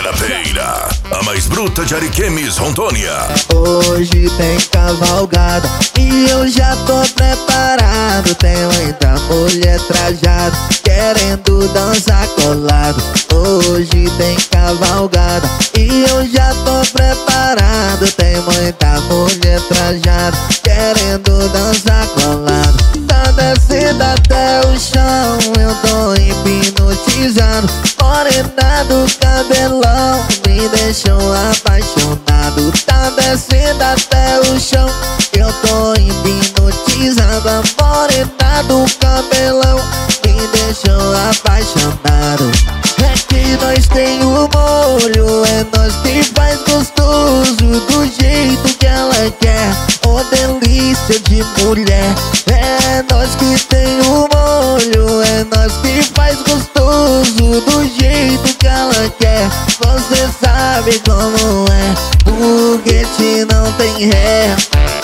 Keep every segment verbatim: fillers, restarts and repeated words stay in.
Garapeira, a mais bruta de Ariquemes, Rondônia. Hoje tem cavalgada e eu já tô preparado. Tem muita mulher trajada querendo dançar colado. Hoje tem cavalgada e eu já tô preparado. Tem muita mulher trajada querendo dançar colado. Tá descendo até o chão, eu tô hipnotizado. Morena do cabelão me deixou apaixonado. Tá descendo até o chão, eu tô hipnotizado. A morena do cabelão me deixou apaixonado. É que nós tem o molho, é nós que faz gostoso do jeito que ela quer. Oh, delícia de mulher. É nós que tem o molho, é nós que faz gostoso do jeito que ela quer. Você sabe como é, foguete não tem ré.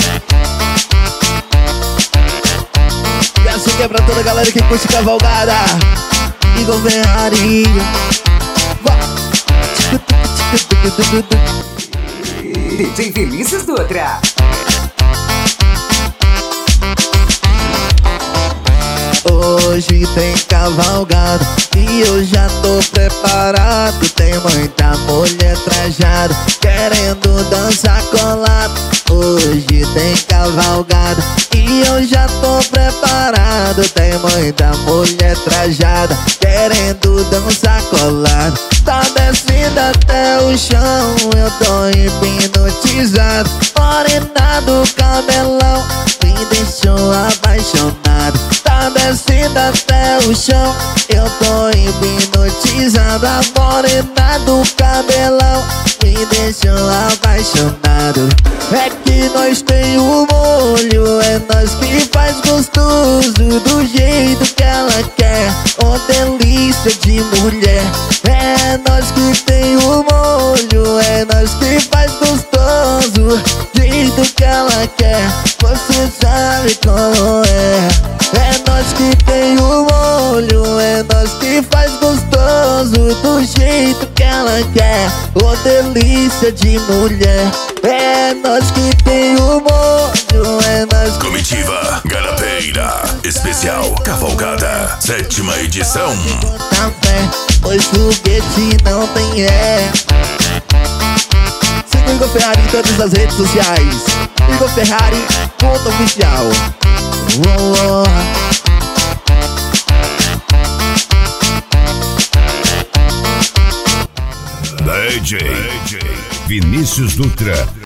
E assim que é pra toda a galera que curte cavalgada. Igor Ferrari. D J Vinícius Dutra. Hoje tem cavalgada e eu já tô preparado. Tem muita mulher trajada querendo dançar colado. Hoje tem cavalgada e eu já tô preparado. Tem muita mulher trajada querendo dançar colado. Tá descendo até o chão, eu tô hipnotizado. Morena do cabelão me deixou apaixonado. Tá descendo até o chão, eu tô hipnotizado. A morena do cabelão me deixou apaixonado. É que nós tem o molho, é nós que faz gostoso do jeito que ela quer. Oh, delícia de mulher. É nós que tem o molho, é nós que faz gostoso do jeito que ela quer. Você sabe como é. É nós que tem o molho, é nós que faz gostoso do jeito que ela quer. Oh, delícia de mulher. É nós que tem o molho, é nós que... Comitiva Garapeira, especial Cavalgada, sétima edição. Café, pois foguete não tem ré. Siga o Igor Ferrari em todas as redes sociais. Igor Ferrari, ponto oficial. Oh, oh. D J Vinícius Dutra.